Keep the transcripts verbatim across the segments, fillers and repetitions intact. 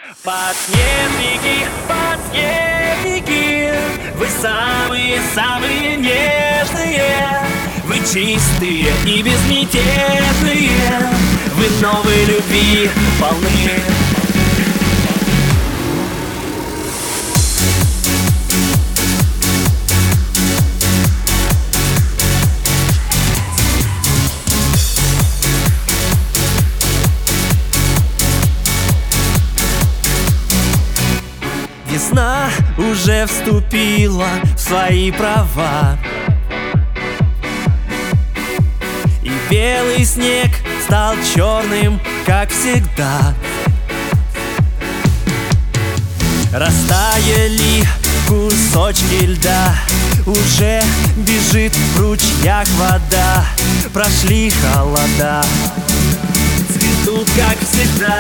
Подснежники, подснежники, вы самые-самые нежные, вы чистые и безмятежные, вы новой любви полны. Весна уже вступила в свои права, и белый снег стал черным, как всегда. Растаяли кусочки льда, уже бежит в ручьях вода. Прошли холода, цветут, как всегда.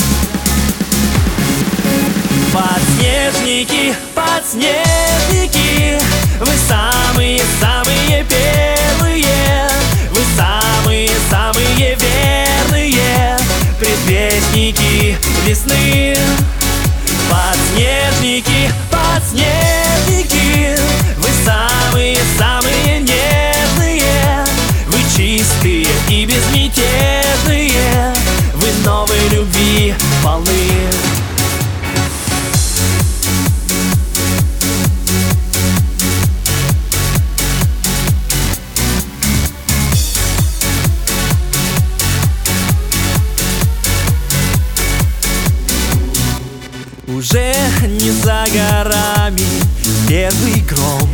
Подснежники, подснежники, вы самые-самые белые, вы самые-самые верные предвестники весны. Подснежники, подснежники, вы самые-самые нежные, вы чистые и безмятежные, вы новой любви полны. Уже не за горами первый гром,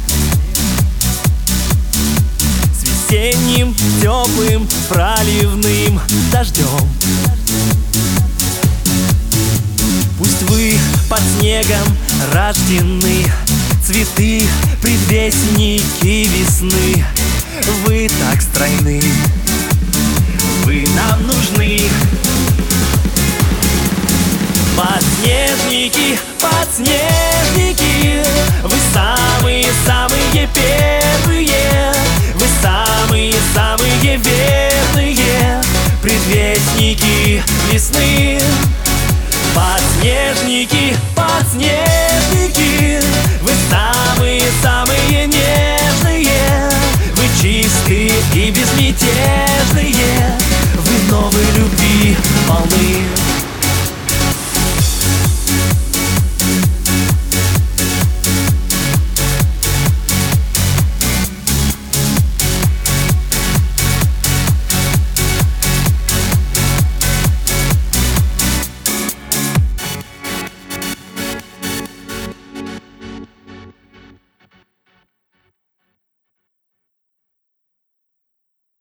с весенним теплым проливным дождем. Пусть вы под снегом рождены, цветы, предвестники весны, вы так стройны, вы нам нужны. Подснежники, подснежники, вы самые-самые первые, вы самые-самые верные предвестники весны. Подснежники, подснежники, вы самые-самые нежные, вы чистые и безмятежные, вы новой любви полны.